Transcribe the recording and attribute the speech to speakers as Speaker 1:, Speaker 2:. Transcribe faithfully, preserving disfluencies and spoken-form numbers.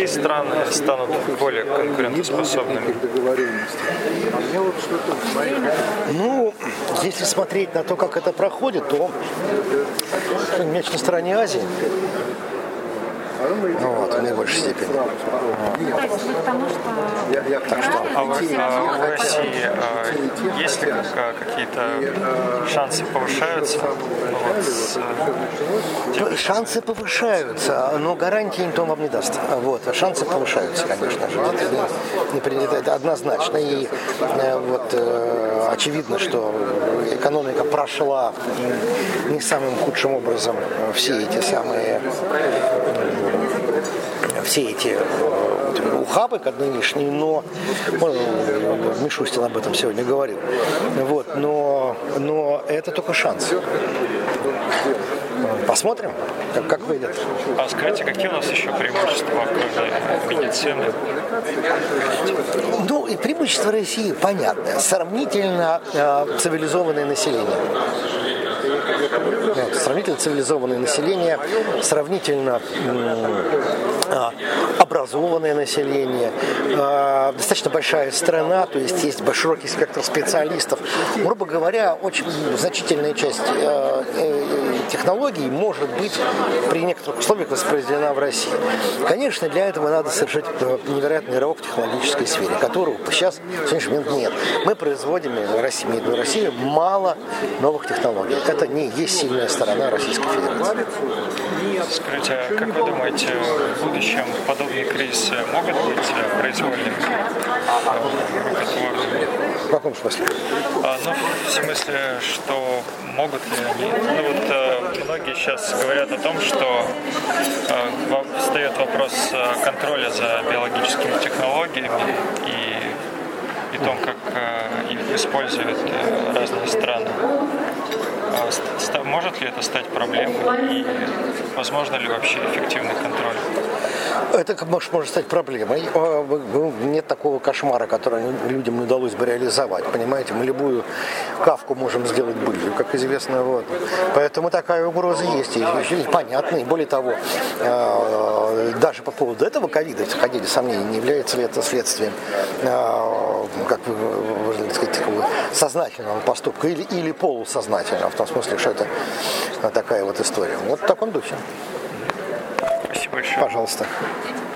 Speaker 1: какие страны станут более конкурентоспособными?
Speaker 2: Ну, если смотреть на то, как это проходит, то мяч на стороне Азии. Вот, в наибольшей степени.
Speaker 1: Так что, а в, а в России а, есть ли а, какие-то шансы повышаются? Ну, вот, с,
Speaker 2: ну, шансы повышаются, но гарантии никто вам не даст. Вот, а шансы повышаются, конечно же. Это, не, это однозначно. И вот э, очевидно, что экономика прошла не самым худшим образом все эти самые все эти ухабы, как нынешние, но Мишустин об этом сегодня говорил. Вот, но, но это только шанс. Посмотрим, как, как выйдет.
Speaker 1: А скажите, какие у нас еще преимущества, кроме медицины?
Speaker 2: Ну, и преимущество России понятное. Сравнительно э, цивилизованное население. Нет, сравнительно цивилизованное население, сравнительно э, образованное население, э, достаточно большая страна, то есть есть широкий спектр специалистов. Грубо говоря, очень значительная часть э, э, технологий может быть при некоторых условиях воспроизведена в России. Конечно, для этого надо совершить невероятный рывок в технологической сфере, которого сейчас в сегодняшний момент нет. Мы производим в России, в России мало новых технологий. Это не есть сильная сторона Российской Федерации.
Speaker 1: Скажите, а как вы думаете, в будущем подобные кризисы могут быть произвольными?
Speaker 2: В каком смысле?
Speaker 1: А, ну, в смысле, что могут ли они? Ну, вот э, многие сейчас говорят о том, что э, встает вопрос контроля за биологическими технологиями и, и том, как э, их используют э, разные страны. Может ли это стать проблемой и возможно ли вообще эффективный контроль?
Speaker 2: Это может, может стать проблемой. Нет такого кошмара, который людям не удалось бы реализовать. Понимаете, мы любую кавку можем сделать былью, как известно. Вот. Поэтому такая угроза есть. И, и понятно. И более того, даже по поводу этого ковида ходили сомнения, не является ли это следствием, как вы, можно сказать, такого сознательного поступка или, или полусознательного, в том смысле, что это такая вот история. Вот в таком духе.
Speaker 1: Спасибо большое.
Speaker 2: Пожалуйста.